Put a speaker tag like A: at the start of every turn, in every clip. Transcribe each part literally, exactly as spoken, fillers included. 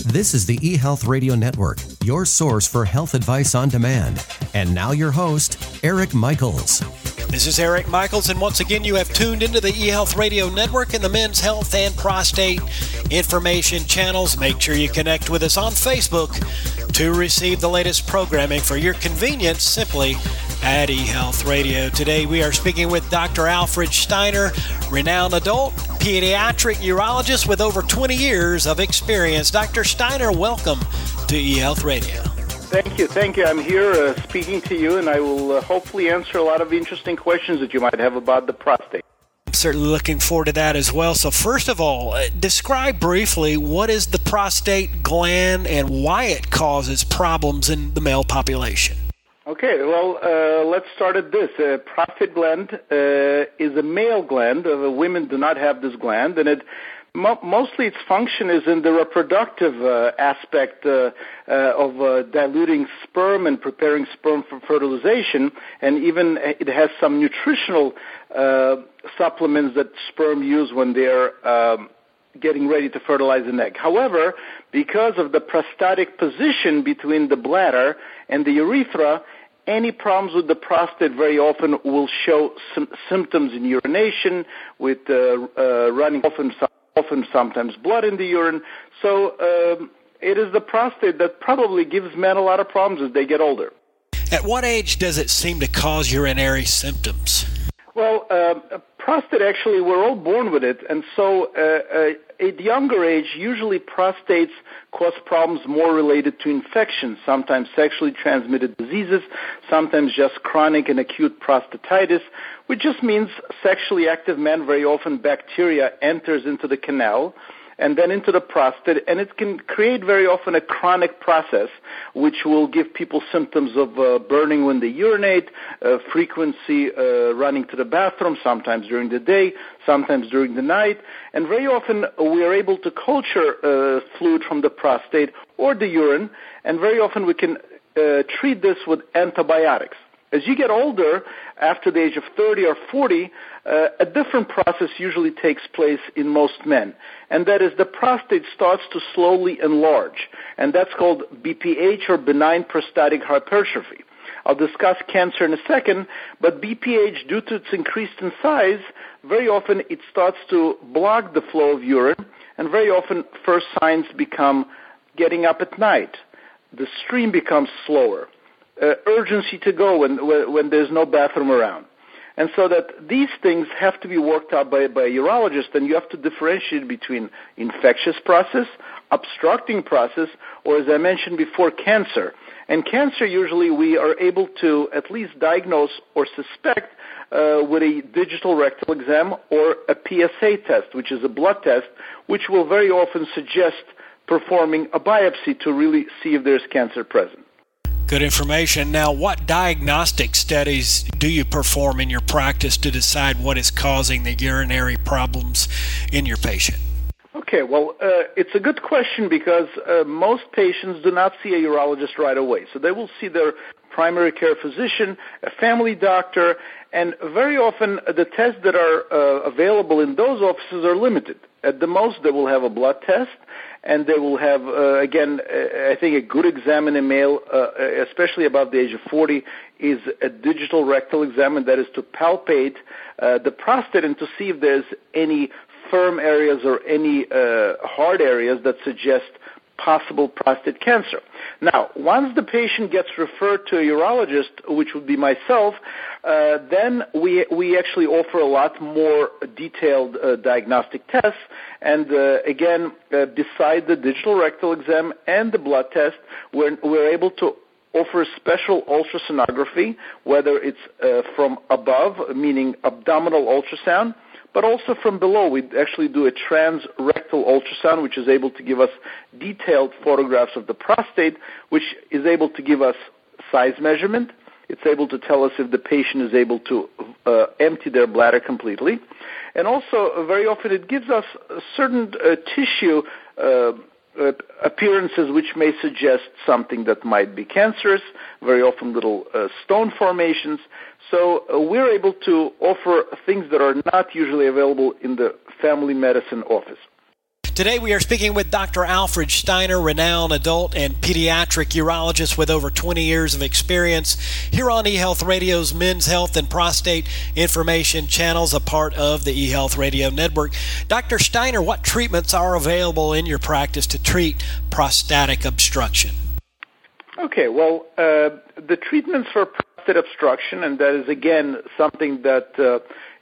A: This is the eHealth Radio Network, your source for health advice on demand. And now your host, Eric Michaels.
B: This is Eric Michaels, and once again, you have tuned into the eHealth Radio Network and the Men's Health and Prostate Information channels. Make sure you connect with us on Facebook to receive the latest programming for your convenience simply at eHealth Radio. Today, we are speaking with Doctor Alfred Steiner, renowned adult pediatric urologist with over twenty years of experience. Doctor Steiner, welcome to eHealth Radio.
C: Thank you. Thank you. I'm here uh, speaking to you, and I will uh, hopefully answer a lot of interesting questions that you might have about the prostate.
B: I'm certainly looking forward to that as well. So first of all, uh, describe briefly what is the prostate gland and why it causes problems in the male population.
C: Okay, well, uh, let's start at this. Uh, prostate gland uh, is a male gland. Uh, women do not have this gland, and it mo- mostly its function is in the reproductive uh, aspect uh, uh, of uh, diluting sperm and preparing sperm for fertilization, and even it has some nutritional uh, supplements that sperm use when they're um, getting ready to fertilize an egg. However, because of the prostatic position between the bladder and the urethra, any problems with the prostate very often will show some symptoms in urination, with uh, uh, running often, often sometimes blood in the urine. So um, it is the prostate that probably gives men a lot of problems as they get older.
B: At what age does it seem to cause urinary symptoms?
C: Well, uh, prostate, actually, we're all born with it, and so uh, uh, at younger age, usually prostates cause problems more related to infections, sometimes sexually transmitted diseases, sometimes just chronic and acute prostatitis, which just means sexually active men, very often bacteria enters into the canal and then into the prostate, and it can create very often a chronic process, which will give people symptoms of uh, burning when they urinate, uh, frequency uh, running to the bathroom, sometimes during the day, sometimes during the night, and very often we are able to culture uh, fluid from the prostate or the urine, and very often we can uh, treat this with antibiotics. As you get older, after the age of thirty or forty, uh, a different process usually takes place in most men, and that is the prostate starts to slowly enlarge, and that's called B P H, or benign prostatic hypertrophy. I'll discuss cancer in a second, but B P H, due to its increase in size, very often it starts to block the flow of urine, and very often first signs become getting up at night. The stream becomes slower. Uh, urgency to go when, when there's no bathroom around. And so that these things have to be worked out by, by a urologist, and you have to differentiate between infectious process, obstructing process, or, as I mentioned before, cancer. And cancer, usually we are able to at least diagnose or suspect uh, with a digital rectal exam or a P S A test, which is a blood test, which will very often suggest performing a biopsy to really see if there's cancer present.
B: Good information. Now, what diagnostic studies do you perform in your practice to decide what is causing the urinary problems in your patient?
C: Okay, well, uh, it's a good question because uh, most patients do not see a urologist right away. So they will see their primary care physician, a family doctor, and very often uh, the tests that are uh, available in those offices are limited. At the most, they will have a blood test, and they will have, uh, again, uh, I think a good exam in a male, uh, especially above the age of forty, is a digital rectal exam, and that is to palpate uh, the prostate and to see if there's any firm areas or any uh, hard areas that suggest possible prostate cancer. Now, once the patient gets referred to a urologist, which would be myself, uh, then we we actually offer a lot more detailed uh, diagnostic tests. And uh, again, uh, beside the digital rectal exam and the blood test, we're, we're able to offer special ultrasonography, whether it's uh, from above, meaning abdominal ultrasound, but also from below. We actually do a transrectal ultrasound, which is able to give us detailed photographs of the prostate, which is able to give us size measurement. It's able to tell us if the patient is able to uh, empty their bladder completely. And also, uh, very often it gives us certain uh, tissue uh, uh, appearances which may suggest something that might be cancerous, very often little uh, stone formations. So uh, we're able to offer things that are not usually available in the family medicine office.
B: Today we are speaking with Doctor Alfred Steiner, renowned adult and pediatric urologist with over twenty years of experience here on eHealth Radio's Men's Health and Prostate Information channels, a part of the eHealth Radio Network. Doctor Steiner, what treatments are available in your practice to treat prostatic obstruction?
C: Okay, well, uh, the treatments for prostate obstruction, and that is, again, something that uh,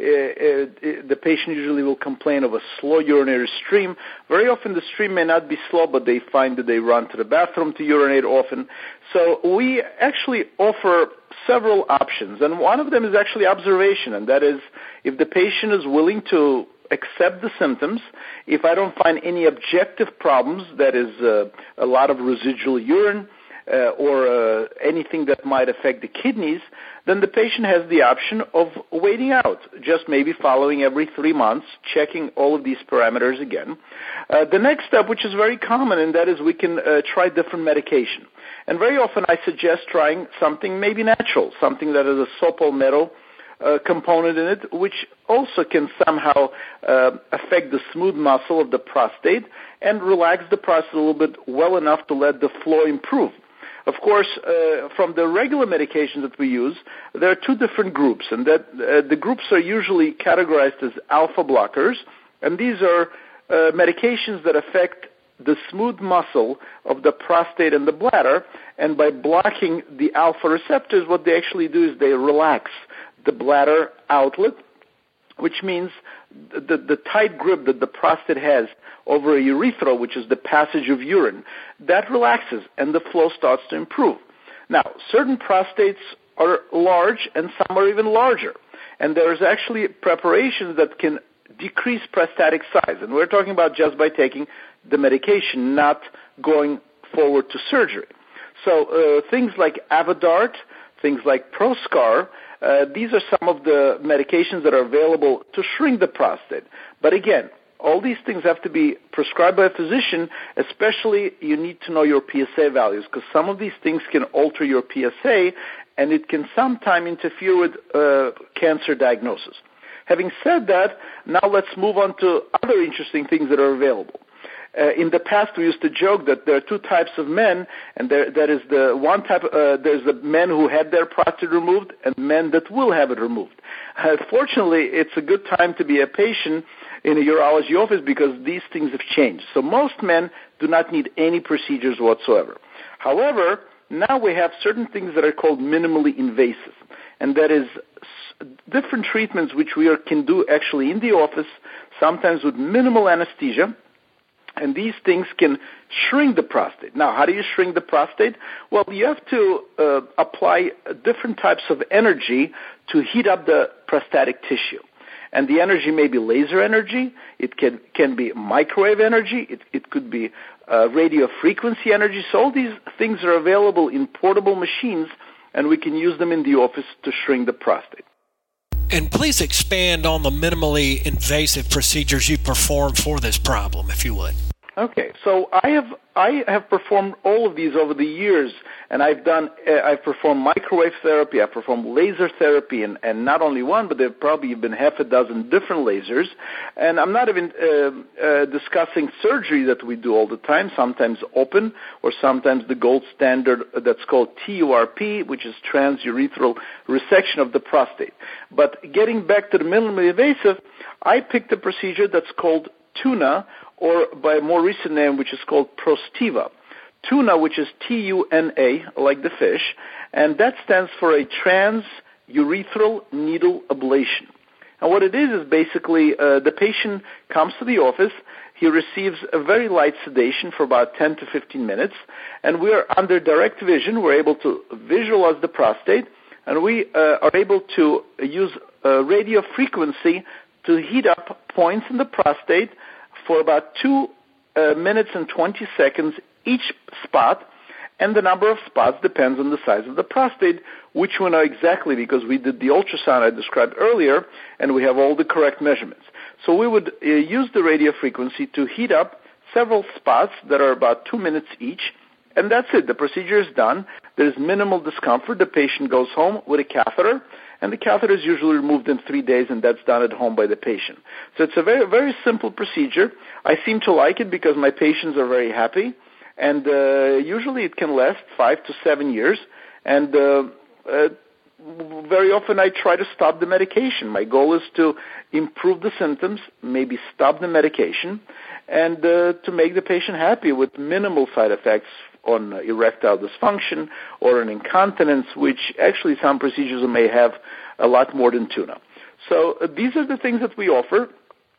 C: uh, the patient usually will complain of a slow urinary stream. Very often the stream may not be slow, but they find that they run to the bathroom to urinate often. So we actually offer several options, and one of them is actually observation, and that is if the patient is willing to accept the symptoms, if I don't find any objective problems, that is uh, a lot of residual urine, Uh, or uh, anything that might affect the kidneys, then the patient has the option of waiting out, just maybe following every three months, checking all of these parameters again. Uh, the next step, which is very common, and that is we can uh, try different medication. And very often I suggest trying something maybe natural, something that has a saw palmetto uh, component in it, which also can somehow uh, affect the smooth muscle of the prostate and relax the prostate a little bit well enough to let the flow improve. Of course, uh, from the regular medications that we use, there are two different groups, and that uh, the groups are usually categorized as alpha blockers, and these are uh, medications that affect the smooth muscle of the prostate and the bladder, and by blocking the alpha receptors, what they actually do is they relax the bladder outlet, which means the, the tight grip that the prostate has over a urethra, which is the passage of urine, that relaxes and the flow starts to improve. Now, certain prostates are large and some are even larger, and there's actually preparations that can decrease prostatic size, and we're talking about just by taking the medication, not going forward to surgery. So uh, things like Avodart, things like Proscar, uh, these are some of the medications that are available to shrink the prostate. But again, all these things have to be prescribed by a physician, especially you need to know your P S A values, because some of these things can alter your P S A, and it can sometimes interfere with uh, cancer diagnosis. Having said that, now let's move on to other interesting things that are available. Uh, in the past, we used to joke that there are two types of men, and there, there is the one type. Uh, there's the men who had their prostate removed, and men that will have it removed. Uh, fortunately, it's a good time to be a patient in a urology office because these things have changed. So most men do not need any procedures whatsoever. However, now we have certain things that are called minimally invasive, and that is different treatments which we are, can do actually in the office, sometimes with minimal anesthesia. And these things can shrink the prostate. Now, how do you shrink the prostate? Well, you have to uh, apply different types of energy to heat up the prostatic tissue. And the energy may be laser energy. It can, can be microwave energy. It, it could be uh, radio frequency energy. So all these things are available in portable machines, and we can use them in the office to shrink the prostate.
B: And please expand on the minimally invasive procedures you perform for this problem, if you would.
C: Okay, so I have I have performed all of these over the years, and I've done uh, I've performed microwave therapy, I've performed laser therapy, and, and not only one, but there have probably been half a dozen different lasers. And I'm not even uh, uh, discussing surgery that we do all the time, sometimes open, or sometimes the gold standard that's called T U R P, which is transurethral resection of the prostate. But getting back to the minimally invasive, I picked a procedure that's called TUNA, or by a more recent name, which is called Prostiva. TUNA, which is T U N A, like the fish, and that stands for a transurethral needle ablation. And what it is is basically uh, the patient comes to the office, he receives a very light sedation for about ten to fifteen minutes, and we are under direct vision. We're able to visualize the prostate, and we uh, are able to use uh, radio frequency to heat up points in the prostate for about two uh, minutes and twenty seconds each spot, and the number of spots depends on the size of the prostate, which we know exactly because we did the ultrasound I described earlier, and we have all the correct measurements. So we would uh, use the radio frequency to heat up several spots that are about two minutes each, and that's it. The procedure is done. There's minimal discomfort. The patient goes home with a catheter, and the catheter is usually removed in three days, and that's done at home by the patient. So it's a very, very simple procedure. I seem to like it because my patients are very happy, and uh, usually it can last five to seven years, and uh, uh, very often I try to stop the medication. My goal is to improve the symptoms, maybe stop the medication, and uh, to make the patient happy with minimal side effects on erectile dysfunction or an incontinence, which actually some procedures may have a lot more than tuna. So uh, these are the things that we offer.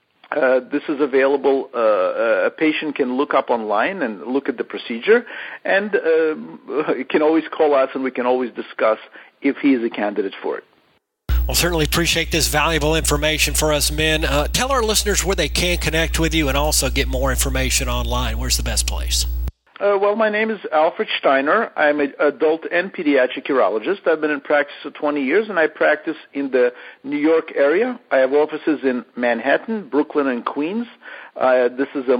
C: Uh, this is available. Uh, a patient can look up online and look at the procedure, and uh, can always call us, and we can always discuss if he is a candidate for it.
B: Well, certainly appreciate this valuable information for us men. Uh, tell our listeners where they can connect with you and also get more information online. Where's the best place?
C: Uh, well, my name is Alfred Steiner. I'm an adult and pediatric urologist. I've been in practice for twenty years, and I practice in the New York area. I have offices in Manhattan, Brooklyn, and Queens. Uh, this is a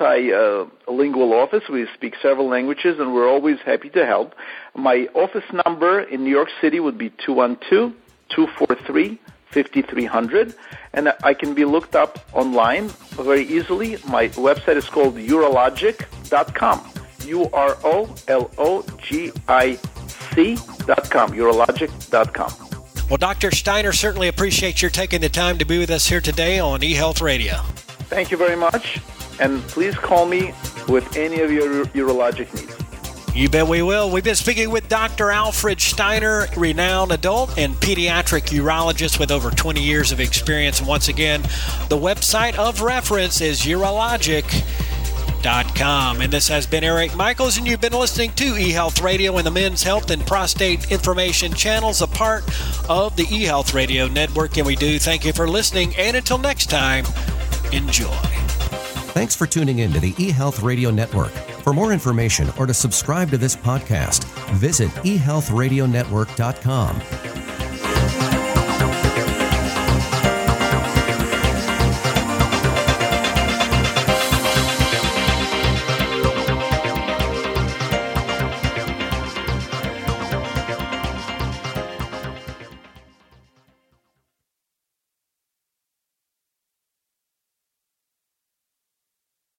C: multilingual uh, office. We speak several languages, and we're always happy to help. My office number in New York City would be two one two, two four three, five three zero zero, and I can be looked up online very easily. My website is called urologic dot com. U R O L O G I C dot com, urologic dot com.
B: Well, Doctor Steiner, certainly appreciate your taking the time to be with us here today on eHealth Radio.
C: Thank you very much, and please call me with any of your urologic needs.
B: You bet we will. We've been speaking with Doctor Alfred Steiner, renowned adult and pediatric urologist with over twenty years of experience. And once again, the website of reference is urologic dot com. And this has been Eric Michaels, and you've been listening to eHealth Radio and the Men's Health and Prostate Information Channels, a part of the eHealth Radio Network. And we do thank you for listening. And until next time, enjoy.
A: Thanks for tuning in to the eHealth Radio Network. For more information or to subscribe to this podcast, visit e health radio network dot com.